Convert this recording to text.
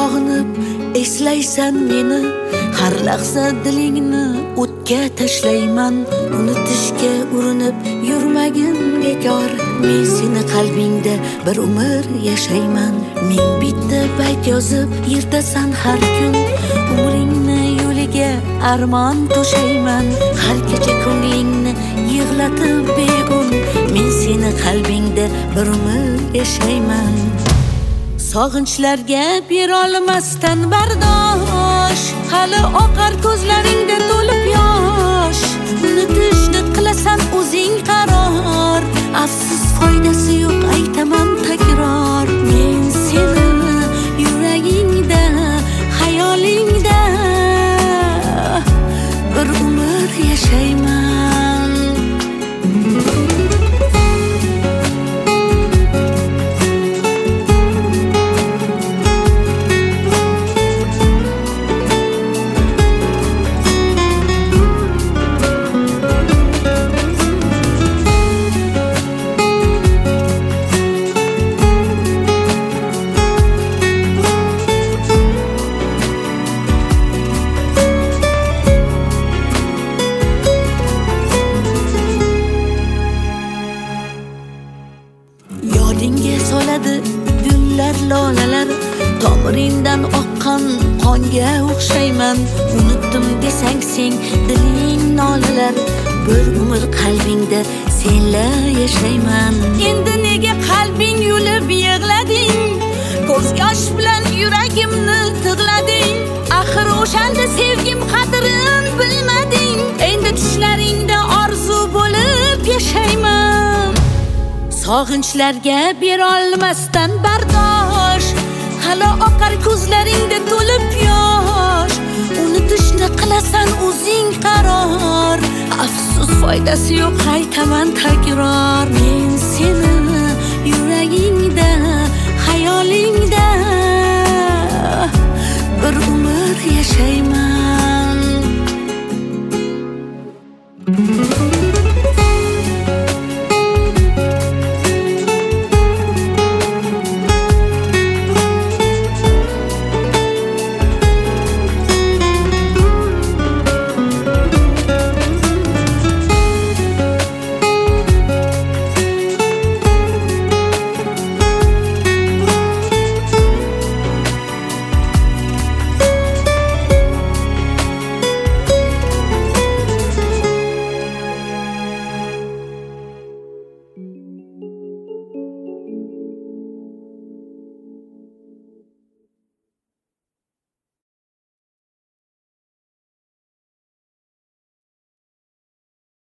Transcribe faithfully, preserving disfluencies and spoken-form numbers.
sog'inib eslaysan meni, har lahza dilingni o'tga tashlayman. Unutishga urinib yurmagin bekor, men seni qalbingda bir umr yashayman. Ming bitta bayt yozib yirtasan har kun, umringni yo'liga armon to'shayman. Har kecha ko'nglingni yig'latib begun, men seni qalbingda bir umr yashayman. Sog'inchlarga berolmasdan bardosh, hali oqar ko'zlaringda to'lib yosh. Unutishni qilasan o'zing qaror, afsus foydasi yo'q aytaman takror. Men seni yuragingda, xayolingda bir umr yashayman. Yodingga soladi gullar, lolalar, tomiringdan oqqan qonga o'xshayman. Unutdim desang sen diling nolalar, bir umr qalbingda senla yashayman. Endi nega qalbing yulib yig'lading, ko'z yosh bilan yuragimni tig'lading. Axir o'shanda sevgim qadrin bilmading, endi tushlaringda orzu bo'lib yashayman. Sog'inchlarga berolmasdan bardosh, hali oqar ko'zlaringda to'lib yosh. Unutishni qilasan o'zing qaror, afsus foydasi yo'q aytaman takror.